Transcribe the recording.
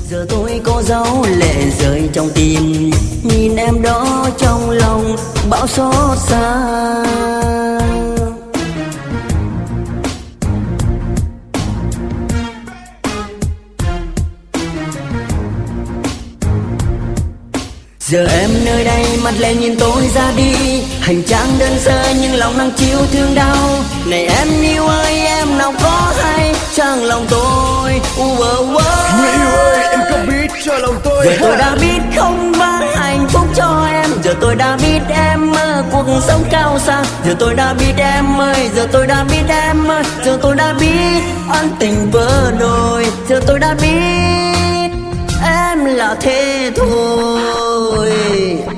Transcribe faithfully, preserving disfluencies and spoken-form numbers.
Giờ tôi có dấu lệ rơi trong tim, nhìn em đó trong lòng bão xót xa. Giờ em nơi đây mặt lệ nhìn tôi ra đi, hành trang đơn sơ nhưng lòng đang chịu thương đau. Này em yêu ơi em nào có hay chẳng lòng tôi uh, uh, uh. Người yêu ơi em có biết cho lòng tôi. Giờ tôi đã biết không bán hạnh phúc cho em, giờ tôi đã biết em mơ cuộc sống cao xa. Giờ tôi đã biết em ơi, giờ tôi đã biết em ơi, giờ tôi đã biết ân tình vỡ đôi. Giờ tôi đã biết em là thế thôi.